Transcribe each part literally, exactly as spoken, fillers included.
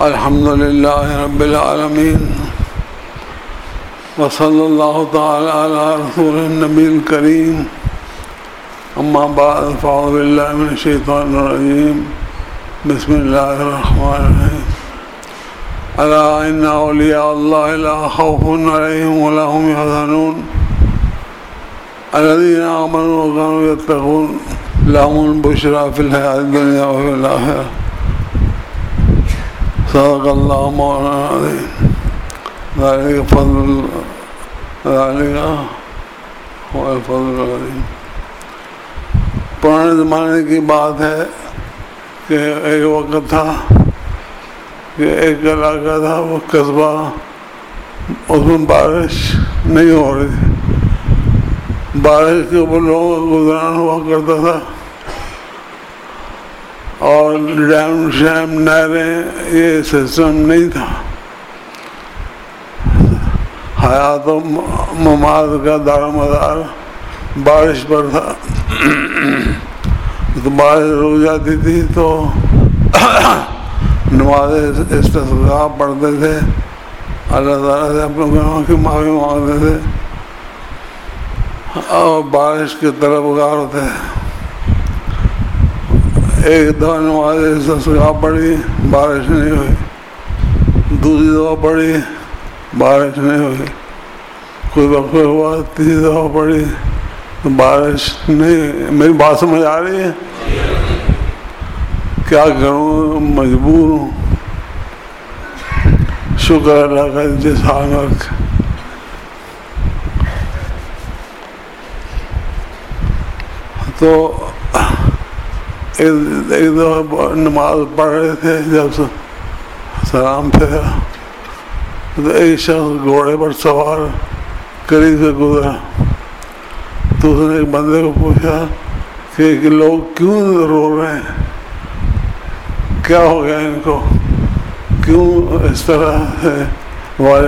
الحمد للہ رب العالمین وصلی اللہ تعالی علی رسول النبی الکریم اما بعد فاعوذ باللہ من الشیطان الرجیم بسم اللہ الرحمن الرحیم الا ان اولیاء اللہ لا خوف علیہم ولا هم يحزنون الذین آمنوا وكانوا يتقون لهم البشرى في الحیاة الدنیا وفی الآخرہ صدق اللہ مولانا العظیم ذالک فضل ذالک هو الفضل العظیم۔ پرانے زمانے کی بات ہے کہ ایک وقت تھا کہ ایک علاقہ تھا، وہ قصبہ، اس میں بارش نہیں ہو رہی تھی، بارش کے اوپر لوگوں کا گزران ہوا کرتا تھا، اور ڈیم شیم نہریں یہ سسٹم نہیں تھا، حیات و ممات کا دار و مدار بارش پر تھا۔ تو بارش رک جاتی تھی تو نماز استسقاء پڑھتے تھے، اللہ تعالیٰ سے اپنے گناہوں کی معافی مانگتے تھے اور بارش کی طلبگار ہوتے تھے۔ ایک دفعہ نماز استسقاء پڑھی، بارش نہیں ہوئی، دوسری دفعہ پڑھی، بارش نہیں ہوئی، کوئی وقت ہوا تیسری دفعہ پڑھی تو بارش نہیں۔ میری بات سمجھ آ رہی ہے؟ کیا کروں، مجبور ہوں، شکر اللہ کا جس حال میں رکھے۔ تو ایک دفعہ نماز پڑھ رہے تھے، جب سلام پھیرا تو ایک شخص گھوڑے پر سوار قریب سے گزرا، تو اس نے ایک بندے کو پوچھا کہ لوگ کیوں رو رہے ہیں، کیا ہو گیا ان کو، کیوں اس طرح سے والے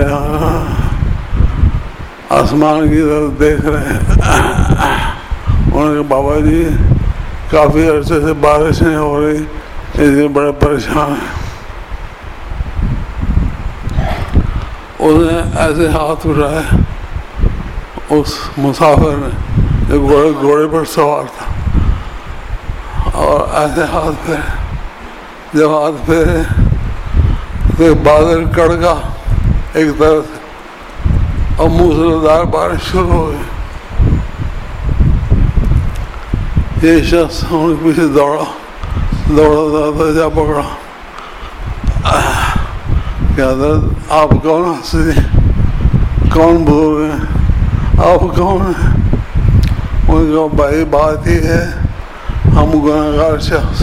آسمان کی طرف دیکھ رہے ہیں؟ انہوں نے کہا بابا جی کافی عرصے سے بارش نہیں ہو رہی، اس لیے بڑے پریشان ہیں۔ اس نے ایسے ہاتھ اٹھائے، اس مسافر نے جو گھوڑے گھوڑے پر سوار تھا، اور ایسے ہاتھ پھیرے، جب ہاتھ پھیرے تو بادل کڑکا ایک طرف سے اور موسلادھار بارش شروع ہو گئی۔ یہ شخص ان کے پیچھے دوڑا دوڑا دوڑا جا پکڑا کہ حضرت آپ کون ہنسی، کون بزرگ ہیں، آپ کون ہیں؟ ان نے کہا بھائی بات ہی ہے، ہم گنہگار شخص،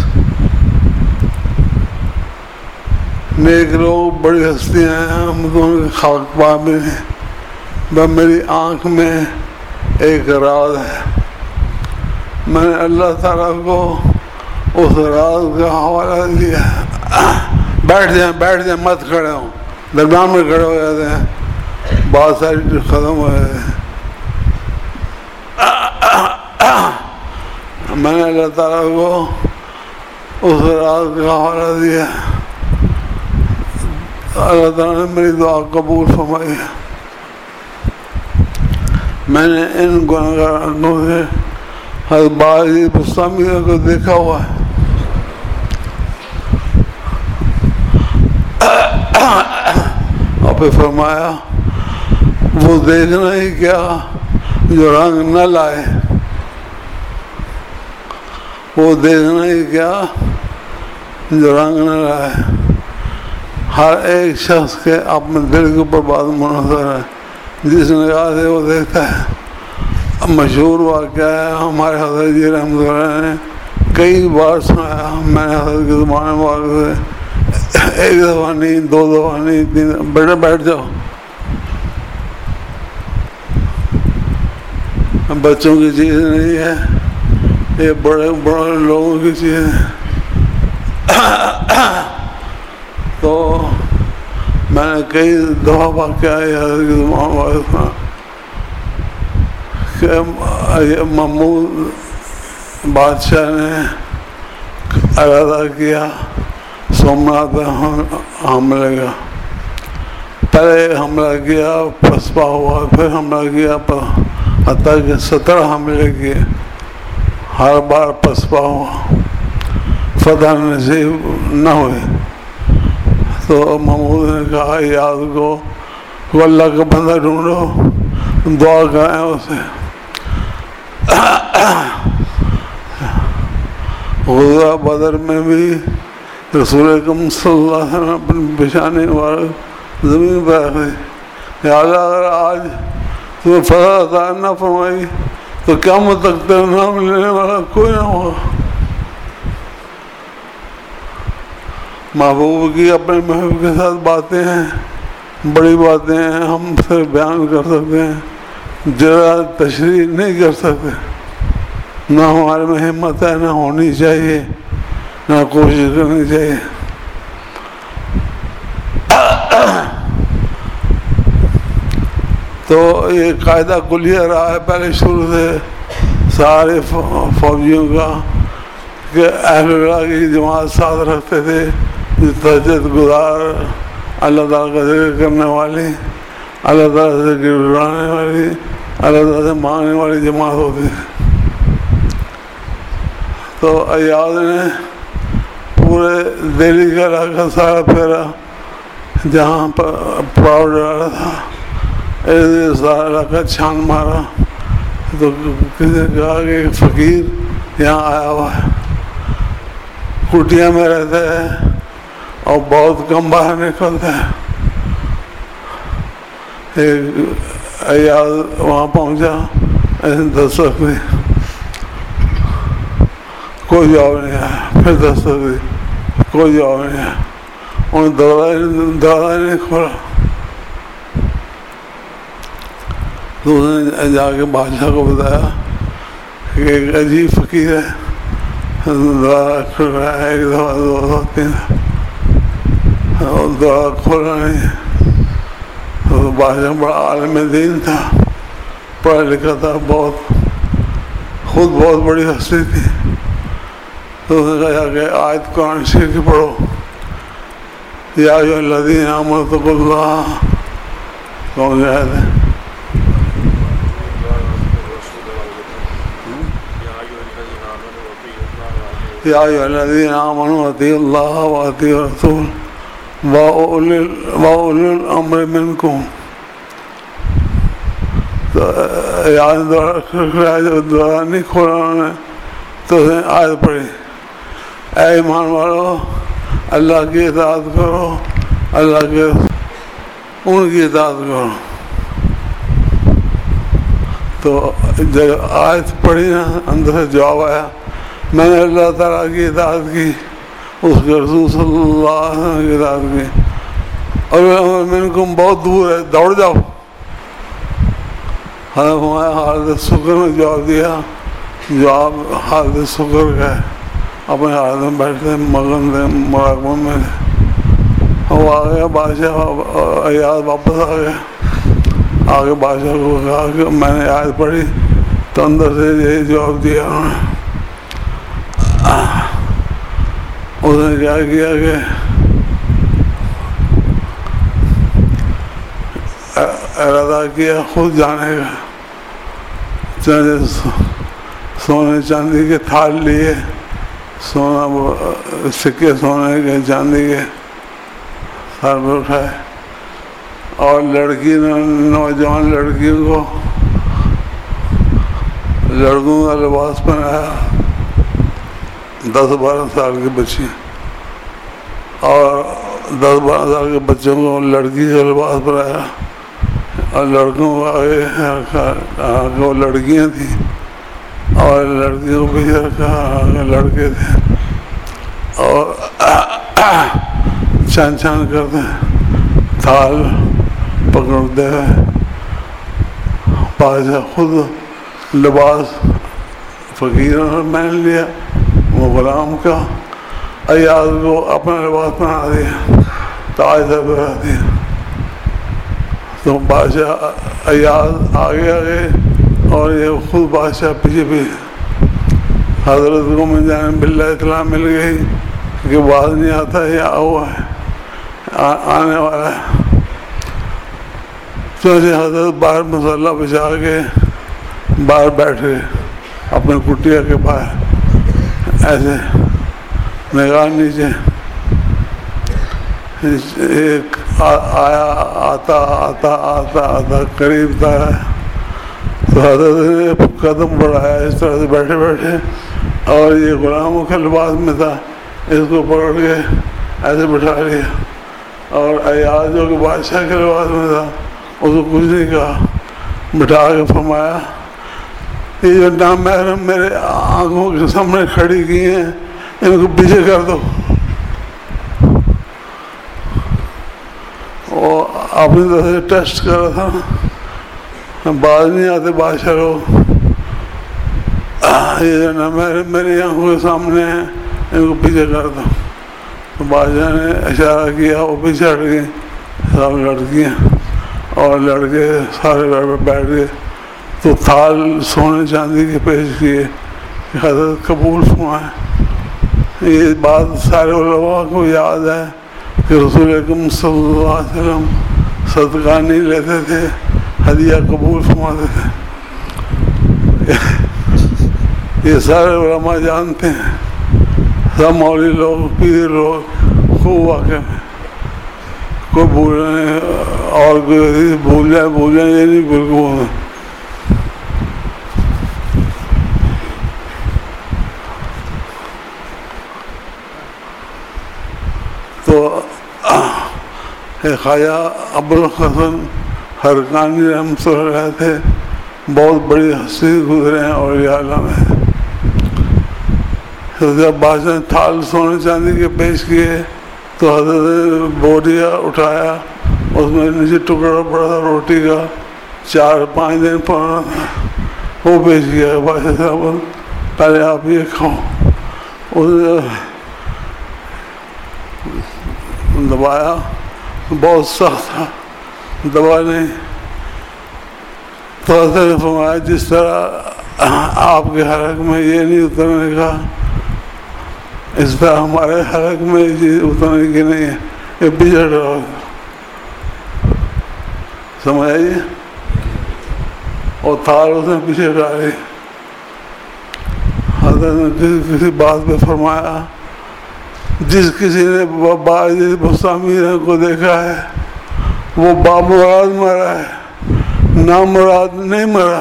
نیک لوگ بڑی ہستیاں ہیں، ہم دونوں کے خاک پا میں ہیں، بس میری آنکھ میں ایک راز ہے، میں نے اللہ تعالیٰ کو اس راز کا حوالہ دیا۔ بیٹھ جائیں بیٹھ جائیں مت کھڑے ہوں، درمیان میں کھڑے ہو جاتے ہیں، بہت ساری ختم ہو جاتے ہیں۔ میں نے اللہ تعالیٰ کو اس راز کا حوالہ دیا، اللہ تعالیٰ نے میری دعا قبول فرمائی۔ میں نے ان گنہگاروں سے حضرت باعث بستامی کو دیکھا ہوا ہے، اور پھر فرمایا وہ دیکھنا ہی کیا جو رنگ نہ لائے، وہ دیکھنا ہی کیا جو رنگ نہ لائے۔ ہر ایک شخص کے اپنے دل کے اوپر بات منحصر ہے، جس نگاہ سے وہ دیکھتا ہے۔ مشہور واقعہ ہے، ہمارے حضرت جی رحمۃ اللہ نے کئی بار سنایا، میں نے حضرت کے زمانے میں ایک دفعہ نہیں، دو دفعہ نہیں، تین دفعہ۔ بیٹا بیٹھ جاؤ، بچوں کی چیز نہیں ہے، یہ بڑے بڑے لوگوں کی چیز ہے۔ تو میں نے کئی دفعہ واقعہ حضرت کے زمانے میں سنا کہ محمود بادشاہ نے ارادہ کیا سومناتھ پہ حملے کا، پہلے حملہ کیا پسپا ہوا، پھر حملہ کیا، حتیٰ کہ سترہ حملے کیے، ہر بار پسپا ہوا، فتح نصیب نہ ہوئے۔ تو محمود نے کہا یاد کو کہ اللہ کا بندہ ڈھونڈو، دعا کریں اسے۔ غزوہ بدر میں بھی رسول اکرم صلی اللہ علیہ وسلم اپنی پیشانی مبارک زمین پر رکھے، یا اللہ اگر آج تمہیں فتح عطا نہ فرمائی تو قیامت تک تیرا نام لینے والا کوئی نہ ہوگا۔ محبوب کی اپنے محبوب کے ساتھ باتیں ہیں، بڑی باتیں ہیں، ہم صرف بیان کر سکتے ہیں، ذرا تشریح نہیں کر سکتے، نہ ہمارے میں ہمت ہے، نہ ہونی چاہیے، نہ کوشش کرنی چاہیے۔ تو یہ قاعدہ کلیہ رہا ہے پہلے شروع سے سارے فوجیوں کا کہ اہل اللہ کی جماعت ساتھ رکھتے تھے، تہجد گزار، اللہ تعالیٰ کا ذکر کرنے والی، اللہ تعالیٰ سے گرانے والی، اللہ تعالیٰ سے مانگنے والی جماعت ہوتی تھی۔ تو ایاز نے پورے دہلی کا علاقہ سارا پھیرا، جہاں پر پڑاؤ ڈالا تھا سارا علاقہ چھان مارا، تو کسی نے کہا کہ ایک فقیر یہاں آیا ہوا ہے، کٹیا میں رہتا ہے اور بہت کم باہر نکلتا ہے۔ ایک ایاز وہاں پہنچا، ایسے دستک دی، کوئی جواب نہیں آیا، پھر دستک دی، کوئی جواب نہیں آیا، انہوں نے دروازہ دروازہ نہیں کھولا۔ تو اس نے جا کے بادشاہ کو بتایا کہ ایک عجیب فقیر ہے، دروازہ کھل رہا ہے، ایک دفعہ دو دفعہ تین دروازہ کھولا نہیں۔ تو بادشاہ بڑا عالم دین تھا، پڑھا لکھا تھا، بہت خود بہت بڑی ہستی تھی۔ تو اس نے کہا کہ آیت قرآن شریف کی پڑھو، یا ایھا الذین آمنوا اتقوا اللہ، کون سی آیت ہے؟ یا ایھا الذین آمنوا اطیعوا اللہ واطیعوا الرسول وَأُولِي الْأَمْرِ مِنْكُمْ۔ تو یاد دوبارہ نہیں کھولا انہوں نے، تو اس نے آیت پڑھی، اے ایمان والو اللہ کی اطاعت کرو، اللہ کے ان کی اطاعت کرو۔ تو جب آیت پڑھی نا، اندر سے جواب آیا، میں نے اللہ تعالیٰ کی اطاعت کی، اس کے رسول صلی اللہ علیہ وسلم کی اطاعت کی، اور منکم بہت دور ہے، دوڑ جاؤ۔ حضرت ہمارے حالت شکر میں جواب دیا، جواب حالت شکر کا ہے، اپنے حالت میں بیٹھتے مگن تھے، مراقبہ میں تھے۔ وہ آ گیا بادشاہ، ایاز واپس آ گیا، آگے بادشاہ کو کہا کہ میں نے آیت پڑھی، تو اندر سے یہی جواب دیا انہوں نے۔ اس نے کیا کیا کہ ارادہ کیا خود جانے کا، سونے چاندی کے تھال لیے، سونا سکے سونے کے چاندی کے سر پہ اٹھائے، اور لڑکی نوجوان لڑکیوں کو لڑکوں کا لباس پہنایا، دس بارہ سال کی بچی اور دس بارہ سال کے بچوں کو لڑکی کا لباس پہنایا، اور لڑکوں کو آگے رکھا، وہ لڑکیاں تھیں، اور لڑکیوں کو پیچھے رکھا، آگے لڑکے تھے، اور چھان چھان کرتے تھال پکڑتے ہوئے بادشاہ خود لباس فقیروں نے پہن لیا، وہ غلام کا، ایاز کو اپنا لباس پہنا دیا، تاج پہنا دیا۔ تو بادشاہ ایاز آگے آگے اور یہ خود بادشاہ پیچھے پیچھے۔ حضرت کو من جانب اللہ اطلاع مل گئی کہ بعد نہیں آتا یہ ہوا ہے آنے والا ہے. تو حضرت باہر مسلح بچھا کے باہر بیٹھے اپنے کٹیا کے باہر ایسے نگاہ نیچے. ایک آیا آتا آتا آتا آتا قریب تھا تو حضرت نے قدم بڑھایا اس طرح سے بیٹھے بیٹھے اور یہ غلاموں کے لباس میں تھا, اس کو پکڑ کے ایسے بٹھا لیا. اور ایاز جو کہ بادشاہ کے لباس میں تھا اس کو کچھ نہیں کہا, بٹھا کے فرمایا یہ جو نامحرم میرے آنکھوں کے سامنے کھڑی کی ہیں ان کو پیچھے کر دو. وہ اپنی طرح سے ٹیسٹ کر رہا تھا, باز نہیں آتے بادشاہ لوگ, یہ جو نامحرم میری آنکھوں کے سامنے ہیں ان کو پیچھے کر دو. تو بادشاہ نے اشارہ کیا, وہ پیچھے ہٹ گئے سب لڑکیاں اور لڑکے سارے بیٹھ گئے. تو تھال سونے چاندی کے پیش کیے کہ حضرت قبول فرمائیں. یہ بات سارے علماء کو یاد ہے کہ رسول اکرم صلی اللہ علیہ وسلم صدقہ نہیں لیتے تھے, ہدیہ قبول فرماتے تھے. یہ سارے علماء جانتے ہیں, سب مولوی لوگ پیر لوگ خوب واقع میں. کوئی بھولنے اور کوئی بھول جائے بھول جائیں یہ نہیں بالکل. تو خواجہ ابوالحسن حرقانی رحمۃ اللہ علیہ تھے, بہت بڑی ہستی گزرے ہیں اولیاء اللہ میں. تو جب بادشاہ نے تھال سونے چاندی کے پیش کیے تو حضرت نے بوریا اٹھایا, اس میں نیچے ٹکڑا پڑا تھا روٹی کا, چار پانچ دن پڑا تھا, وہ پیش کیا. بادشاہ صاحب پہلے آپ یہ کھاؤ. اس نے دبایا, بہت سخت تھا, دبا نہیں. تو حضرت نے فرمایا جس طرح آپ کے حلق میں یہ نہیں اترنے کا اس طرح ہمارے حلق میں یہ چیز اترنے کی نہیں ہے, یہ پیچھے رہو. سمجھ آئیے. اور تھال اس نے پیچھے ڈالی. حضرت نے کسی کسی بات پہ فرمایا جس کسی نے باعزیز بستامی کو دیکھا ہے وہ بامراد مرا ہے, نامراد نہیں مرا.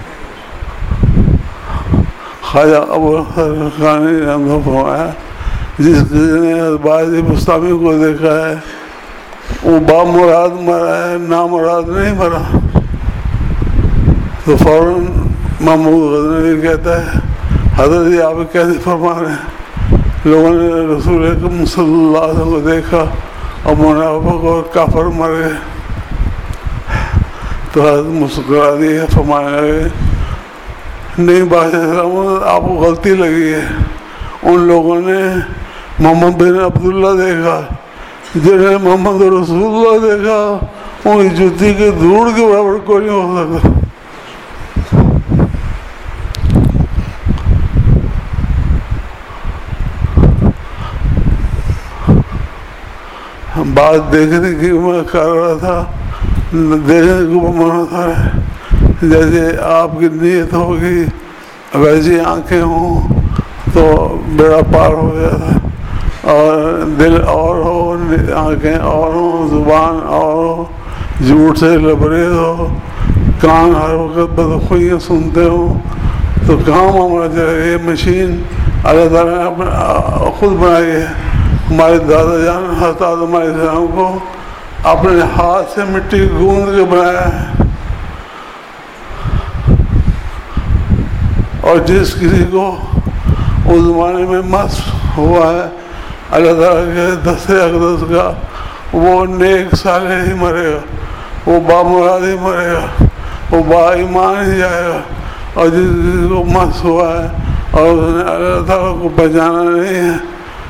خواجہ ابوالحسن حرقانی نے ہم کو فرمایا جس کسی نے باعزیز بستامی کو دیکھا ہے وہ بامراد مرا ہے, نامراد نہیں مرا. تو فوراً محمود غزنوی کہتا ہے حضرت یہ آپ کیسے فرما رہے ہیں, لوگوں نے رسول اکرم صلی اللہ علیہ وسلم کو دیکھا اور منافق اور کافر مر گئے. تو حضرت مسکرا دیے, فرمانے لگے نہیں بادشاہ سلامت آپ کو غلطی لگی ہے, ان لوگوں نے محمد بن عبداللہ دیکھا, جنہیں محمد رسول اللہ دیکھا ان کی جوتی کے دھوڑ کے برابر کوئی نہیں ہو سکتا. بات دیکھنے کی میں کر رہا تھا, دیکھنے کو منع تھا. جیسے آپ کی نیت ہوگی ویسی آنکھیں ہوں تو بیڑا پار ہو جاتا, اور دل اور ہو, آنکھیں اور ہوں, زبان اور ہو, جھوٹ سے لبریز ہو, کان ہر وقت بدخوئیاں سنتے ہوں تو کہاں معاملہ چلے. یہ مشین اللہ تعالیٰ نے اپنے خود بنائی ہے. ہمارے دادا جان حضرت آدم علیہ السلام کو اپنے ہاتھ سے مٹی گوند کے بنایا ہے. اور جس کسی کو اس زمانے میں مس ہوا ہے اللہ تعالیٰ کے دست اقدس کا, وہ نیک صالح ہی مرے گا, وہ بامراد ہی مرے گا, وہ با ایمان ہی جائے گا. اور جس کسی کو مس ہوا ہے اور اس نے اللہ تعالیٰ کو پہچانا نہیں ہے,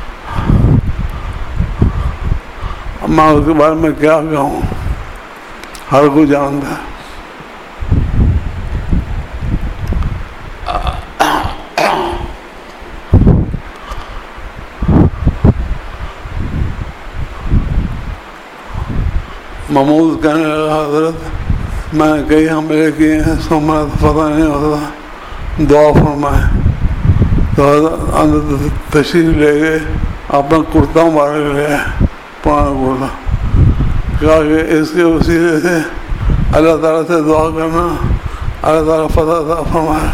میں اس کے بارے میں کیا کہوں, ہر کوئی جانتا ہے. محمود کہنے لگا حضرت میں نے کئی حملے کیے ہیں سومناتھ پتہ نہیں ہوتا، دعا فرمائیں. تو حضرت اندر تشریف لے گئے، اپنا کرتا مبارک لے آئے، پرانا کرتا، کہا کہ اس کے وسیلے سے اللہ تعالیٰ سے دعا کرنا، اللہ تعالیٰ فتح عطا فرمایا.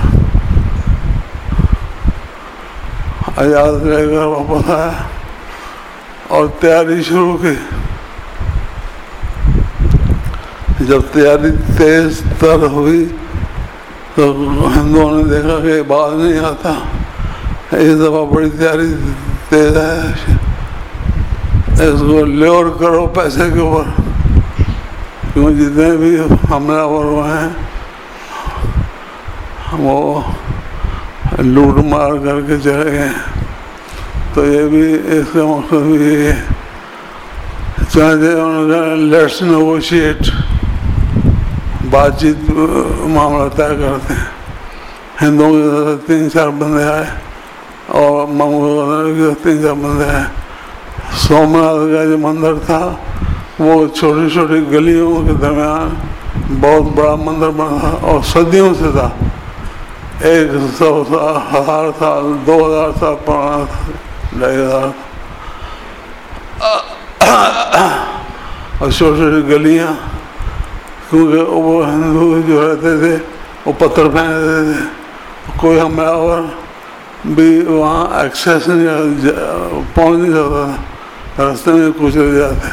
اجازت لے کر واپس آیا اور تیاری شروع کی. جب تیاری تیز تر ہوئی تو ہندوؤں نے دیکھا کہ باز نہیں آتا، اس دفعہ بڑی تیاری تیز ہے، اس کو لیور کرو پیسے کے اوپر، کیوں جتنے بھی حملہ آور ہوئے ہیں وہ لوٹ مار کر کے چلے گئے. تو یہ بھی اس کا مقصد بھی یہ ہے. چاہتے انہوں نے کہا لیٹس نیگوشیٹ، بات چیت معاملہ طے کرتے ہیں. ہندوؤں کی طرف سے تین چار بندے آئے اور منگولوں کی طرف تین چار بندے آئے. سومناتھ کا جو مندر تھا وہ چھوٹی چھوٹی گلیوں کے درمیان بہت بڑا مندر بنا تھا اور صدیوں سے تھا، ایک سو سال، ہزار سال، دو ہزار سال پرانا تھا، ڈھائی ہزار. اور چھوٹی چھوٹی گلیاں، کیونکہ وہ ہندو جو رہتے تھے وہ پتھر پھینکتے تھے، کوئی حملہ آور بھی وہاں ایکسیس نہیں پہنچ نہیں سکتا تھا، راستے میں کچل جاتے.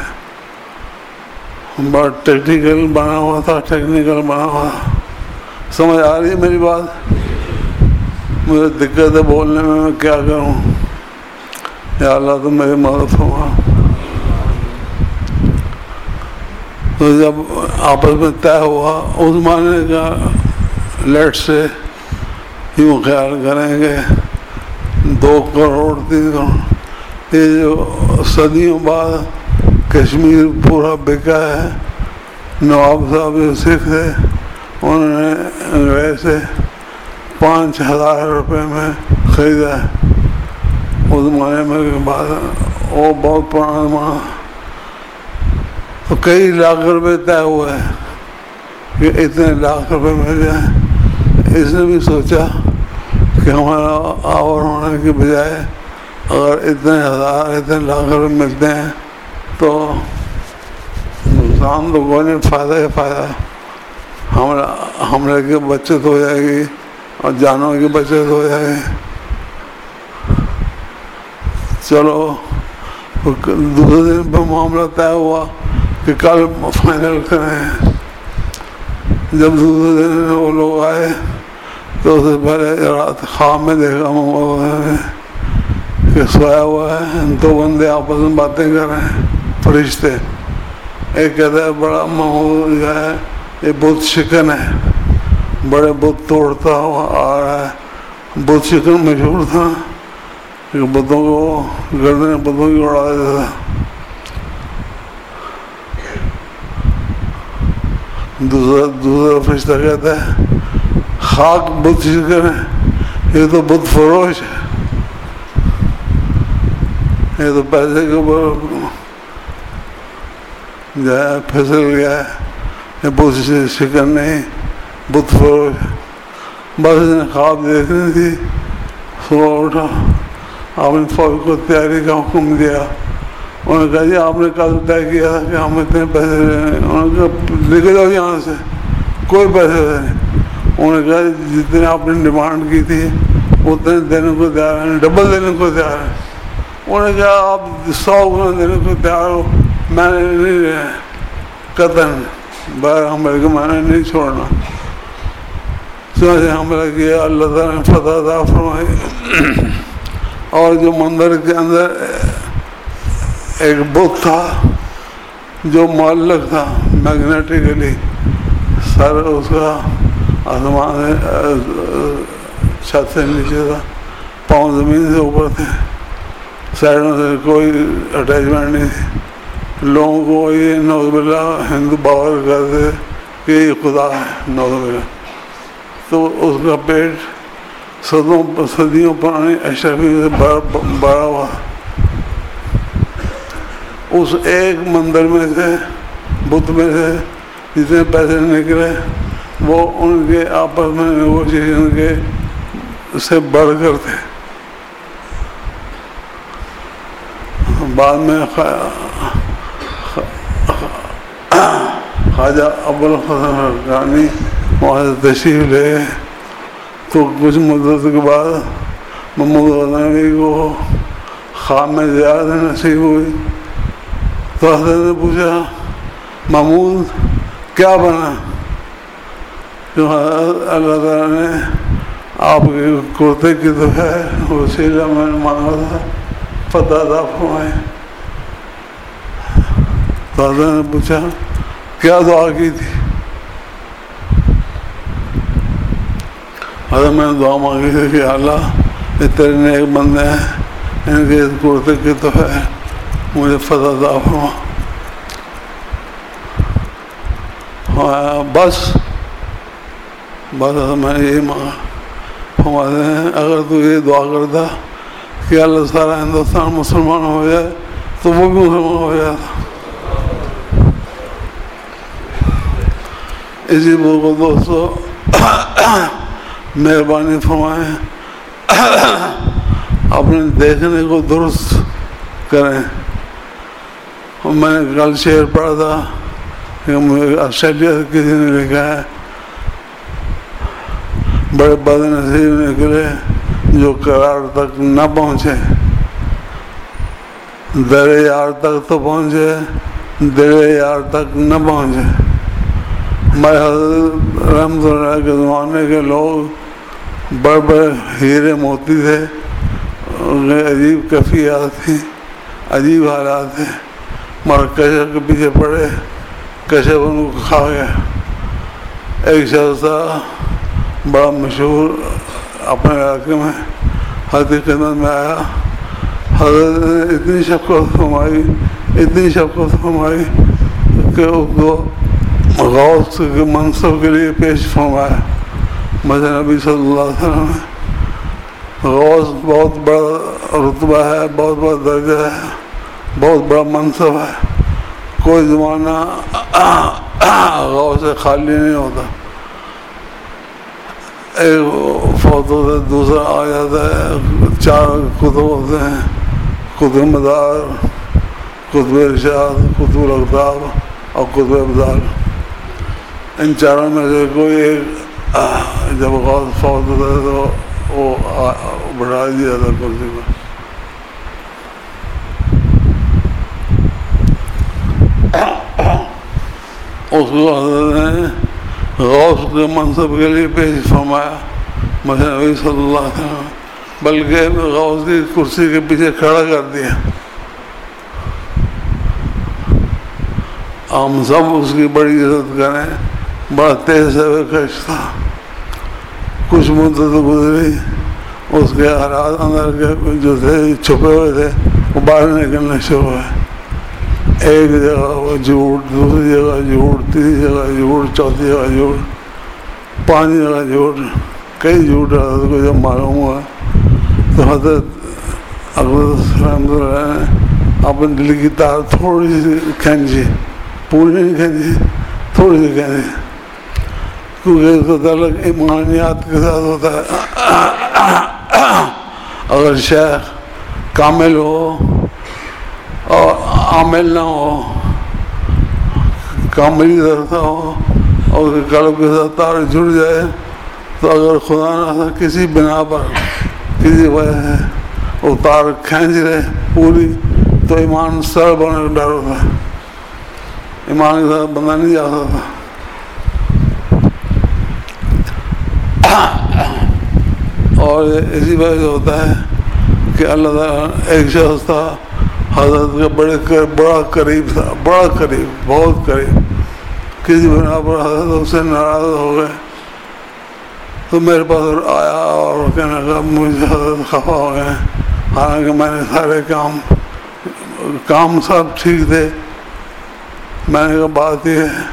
بڑا ٹیکنیکل بنا ہوا تھا، ٹیکنیکل بنا ہوا تھا. سمجھ آ رہی ہے میری بات؟ مجھے دقت ہے بولنے میں، میں کیا کروں؟ یا اللہ تو میری مدد ہوگا. تو جب آپس میں طے ہوا، اس زمانے کا لیٹ سے یوں خیال کریں کہ دو کروڑ تین کروڑ، یہ جو صدیوں بعد کشمیر پورا بکا ہے. نواب صاحب جو سکھ تھے انہوں نے انگریز سے پانچ ہزار روپے میں خریدا ہے. اس زمانے میں بعد وہ بہت پرانا زمانہ، تو کئی لاکھ روپے طے ہوئے ہیں کہ اتنے لاکھ روپے مل جائیں. اس نے بھی سوچا کہ ہمارا آور ہونے کے بجائے اگر اتنے ہزار اتنے لاکھ روپے ملتے ہیں تو نقصان تو کوئی نہیں، فائدہ ہی فائدہ. حملہ حملے کی بچت ہو جائے گی اور جانوں کی بچت ہو جائے گی. چلو دوسرے دن پہ معاملہ طے ہوا کہ کل فائنل کریں. جب دوسرے دن وہ لوگ آئے تو اس سے پہلے رات خواب میں دیکھا میں کہ سویا ہوا ہے، دو بندے آپس میں باتیں کر رہے ہیں، فرشتے. ایک کہتا ہے بڑا محمود جو ہے یہ بت شکن ہے، بڑے بت توڑتا ہوا آ رہا ہے. بت شکن مشہور تھا کہ بتوں کو گردنیں بتوں کی اڑا دیتا تھا. دوسرا دوسرا فرشتہ کہتا ہے خاک بت شکن ہے، یہ تو بت فروش ہے، یہ تو پیسے کے اوپر جو ہے پھسل گیا ہے، یہ بت شکن نہیں بت فروش ہے. بس اس نے خواب دیکھنی تھی. صبح اٹھا، آپ نے فوج کو تیاری کا حکم دیا. انہوں نے کہا جی آپ نے کل طے کیا تھا کہ ہم اتنے پیسے لینے. انہوں نے کہا لے جاؤ یہاں سے، کوئی پیسے نہیں. انہوں نے کہا جتنے آپ نے ڈیمانڈ کی تھی اتنے دینے کو تیار ہیں، ڈبل دینے کو تیار ہیں. انہوں نے کہا آپ سو گنا دینے کو تیار ہو، میں نے نہیں قطن بغیر حملے کے میں نے نہیں چھوڑنا. چنانچہ حملہ کیا، اللہ تعالیٰ نے فتح عطا فرمائی. اور جو مندر کے اندر ایک بت تھا جو معلق تھا میگنیٹیکلی، سر اس کا آسمان چھت سے نیچے تھا، پاؤں زمین سے اوپر تھے، سائڈوں سے کوئی اٹیچمنٹ نہیں تھی. لوگوں کو یہ نعوذ باللہ ہندو باور کرتے کہ یہ خدا ہے، نعوذ باللہ. تو اس کا پیٹ صدوں صدیوں پرانی اشرفی سے بڑا بڑا ہوا. اس ایک مندر میں سے بت میں سے جتنے پیسے نکلے وہ ان کے آپس میں نیگوشیشن کے سے بڑھ کر تھے. بعد میں خواجہ ابوالحسن حقانی وہاں سے تشریف لے تو کچھ مدت کے بعد محمود غزنوی کو خواب میں زیادہ نصیب ہوئی. تو حضرت نے پوچھا محمود کیا بنا؟ تو اللہ تعالیٰ نے آپ کے کرتے کی تو ہے وسیلہ میں نے مانگا تھا فتح عطا فرمائے. تو حضرت نے پوچھا کیا دعا کی تھی؟ حضرت میں نے دعا مانگی تھی کہ اللہ یہ تیرے نیک بندے ہیں ان کے کرتے کی تو ہے مجھے فتح عطا فرما. ہاں بس بس میں نے یہی مانگا. فرماتے ہیں اگر تو یہ دعا کرتا کہ اللہ سارا ہندوستان مسلمان ہو جائے تو وہ بھی مسلمان ہو جاتا. اسی بات کو دوستو مہربانی فرمائیں اپنے دیکھنے کو درست کریں. میں نے کل شعر پڑھا تھا کہ مجھے آسٹریلیا سے کسی نے لکھا ہے بڑے بد نصیب نکلے جو قرار تک نہ پہنچے. در یار تک تو پہنچے دل یار تک نہ پہنچے. ہمارے حضرت رحمۃ اللہ کے زمانے کے لوگ بڑے بڑے ہیرے موتی تھے. ان کے عجیب کیفیات تھیں عجیب حالات تھے مگر کشف کے پیچھے پڑے کشف ان کو کھا گیا. ایک شخص تھا بڑا مشہور اپنے علاقے میں حضرت کی خدمت میں آیا. حضرت نے اتنی شفقت فرمائی اتنی شفقت فرمائی کہ اس کو غوث کے منصب کے لیے پیش فرمایا. مثلا نبی صلی اللہ علیہ وسلم غوث بہت بڑا رتبہ ہے بہت بڑا درجہ ہے بہت بڑا منصب ہے. کوئی زمانہ غوث سے خالی نہیں ہوتا. ایک فوت ہوتا ہے دوسرا آ جاتا ہے. چار کتب ہوتے ہیں کتب مدار کتب ارشاد کتب الاقطاب اور کتب ابدال. ان چاروں میں سے کوئی ایک جب غوث فوت ہوتا ہے تو وہ بڑھا دیا جاتا ہے کرسی کو. اس کو حضرت نے غوث کے منصب کے لیے پیش فرمایا مثلا نبی صلی اللہ علیہ وسلم بلکہ غوث کی کرسی کے پیچھے کھڑا کر دیا. ہم سب اس کی بڑی عزت کریں. بڑا تیز ہے کش تھا. کچھ مدت گزری اس کے حالات اندر کے جو تھے چھپے ہوئے تھے وہ باہر نکلنے شروع ہوئے. ایک جگہ وہ جھوٹ دوسری جگہ جھوٹ تیسری جگہ جھوٹ چوتھی جگہ جھوٹ پانچ جگہ جھوٹ کئی جھوٹ حضرت کو جب معلوم ہوا تو حضرت اقدس رحمۃ اللہ نے اپنے دل کی تار تھوڑی سی کھینچی پوری نہیں کھینچی تھوڑی سی کھینچی کیونکہ اس کا تعلق ایمانیات کے ساتھ ہوتا ہے. اگر شیخ کامل ہو اور عامل نہ ہو کاملی درجہ ہو اور اس کے قلب کے ساتھ تار جڑ جائے تو اگر خدا نہ کسی بنا پر کسی وجہ سے وہ تار کھینچ رہے پوری تو ایمان سر بنے کا ڈر ہوتا ہے. ایمان کے ساتھ بندہ نہیں جا سکتا. اور اسی وجہ سے ہوتا ہے کہ اللہ تعالیٰ ایک شخص تھا حضرت کا بڑے بڑا قریب تھا بڑا قریب بہت قریب. کسی بنا پر حضرت اس سے ناراض ہو گئے تو میرے پاس آیا اور کہنے لگا مجھے حضرت خفا ہو گئے حالانکہ میں نے سارے کام کام سب ٹھیک تھے. میں نے کہا بات یہ ہے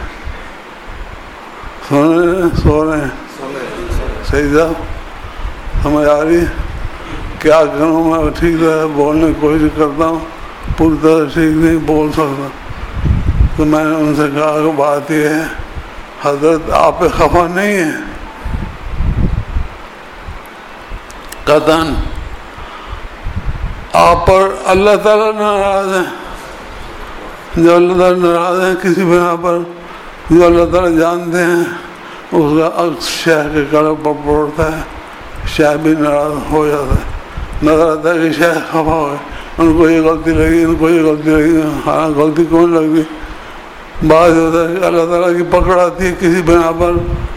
سونے سو رہے ہیں صحیح صاحب سمجھ آ رہی کیا کروں میں ٹھیک ہے بولنے کی کوشش کرتا ہوں پوری طرح ٹھیک نہیں بول سکتا. تو میں نے ان سے کہا کہ بات یہ ہے حضرت آپ پہ خفا نہیں ہے؟ قطعاً آپ پر اللہ تعالیٰ ناراض ہے. جو اللہ تعالیٰ ناراض ہیں کسی بنا پر، جو اللہ تعالیٰ جانتے ہیں اس کا عکس شیخ کے قلب پر پڑتا ہے، شیخ بھی ناراض ہو جاتا ہے. نظر آتا ہے کہ شیخ خفا ہو گئے، ان کو یہ غلطی لگی، ان کو یہ غلطی لگی. ہاں غلطی کون لگی؟ بعض ہوتا ہے کہ اللہ تعالیٰ کی پکڑ آتی ہے کسی بنا پر،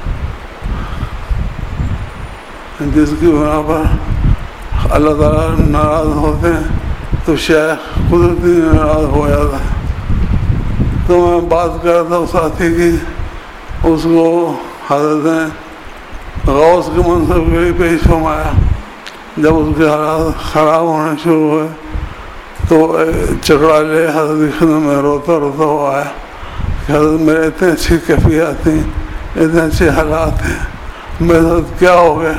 جس کی بنا پر اللہ تعالیٰ ناراض ہوتے ہیں تو شیخ قدرتی ناراض ہو جاتا ہے. تو میں بات کر رہا تھا اس ساتھی کی، اس کو حضرت نے غوث کے منصب کے لیے پیش فرمایا. جب اس کے حالات خراب ہونے شروع ہوئے تو چکڑا لے حضرت کی خدمت میں روتا روتا ہوا آیا کہ حضرت میرے اتنے اچھی کیفیات تھیں، اتنے اچھے حالات ہیں، میرے ساتھ کیا ہو گیا؟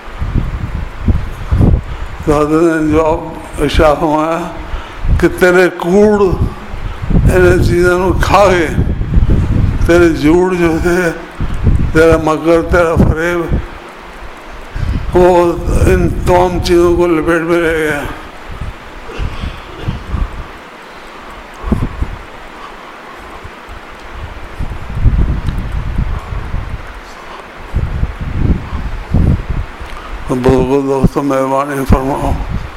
تو حضرت نے جواب ارشاد فرمایا کہ تیرے کوڑ ان چیزوں کو کھا گئے، تیرے جھوٹ جو تھے، تیرا مکر، تیرا فریب، وہ ان تمام چیزوں کو لپیٹ میں رہ گیا. بزرگوں دوستوں مہربانی فرماؤ،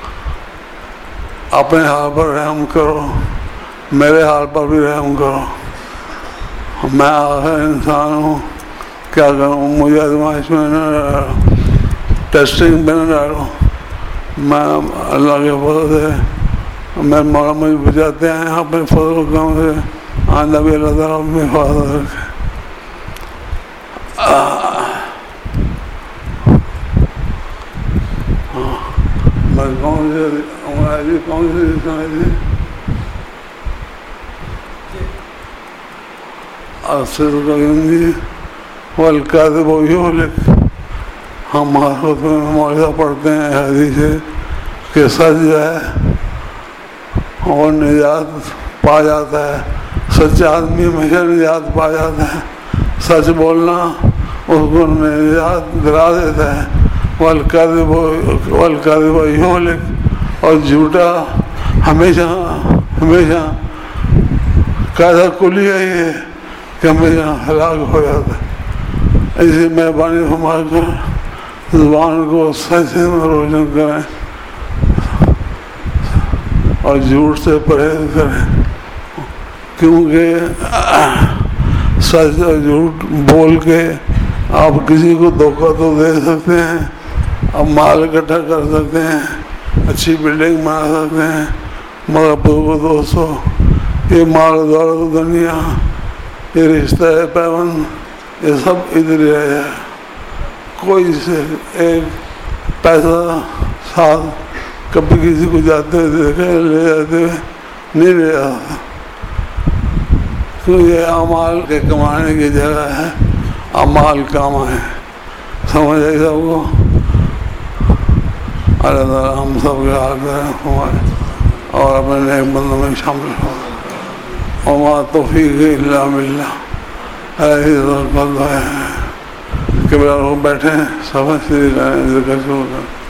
اپنے حال پر رحم کرو، میرے حال پر بھی رحم کرو. میں آخر انسان ہوں، کیا کروں؟ مجھے آزمائش میں نہ ڈالو، ٹیسٹنگ میں نہ ڈالو. میں اللہ کے فضل سے میں مولا مجھے بچاتے ہیں اپنے فضل و کرم سے. آئندہ بھی اللہ تعالیٰ اپنی حفاظت رکھے. میں کون سے انگریزی کون سی سنائی تھی؟ الصدق ینجی والکاذب یہلک. ہم معرفت میں معاہدہ پڑھتے ہیں حدیث کہ سچ جو ہے وہ نجات پا جاتا ہے، سچا آدمی ہمیشہ نجات پا جاتا ہے. سچ بولنا اس کو نجات دلا دیتا ہے. والکاذب والکاذب یہلک، اور جھوٹا ہمیشہ ہمیشہ قاعدہ کلیہ ہی ہے کہ ہمیشہ ہلاک ہو جاتا ہے. اسی مہربانی فرما کر زبان کو سچ سے روشن کریں اور جھوٹ سے پرہیز کریں، کیونکہ سچ اور جھوٹ بول کے آپ کسی کو دھوکہ تو دے سکتے ہیں، آپ مال اکٹھا کر سکتے ہیں، اچھی بلڈنگ بنا سکتے ہیں، مگر بزرگوں دوستوں یہ مال دولت دنیا، یہ رشتہ ہے پیوند، یہ سب ادھر ہی رہ جائے. کوئی سے ایک پیسہ ساتھ کبھی کسی کو جاتے ہوئے دیکھے لے جاتے ہوئے نہیں لے جاتا، کیونکہ یہ اعمال کے کمانے کی جگہ ہے. اعمال کام ہے، سمجھ آئی سب کو؟ اللہ تعالیٰ ہم سب کے حال میں ہمارے اور اپنے نیک بندوں میں شامل ہو. وما توفیق الا باللہ. ایسے کہ بیٹھے ہیں سب سے ذکر شروع کر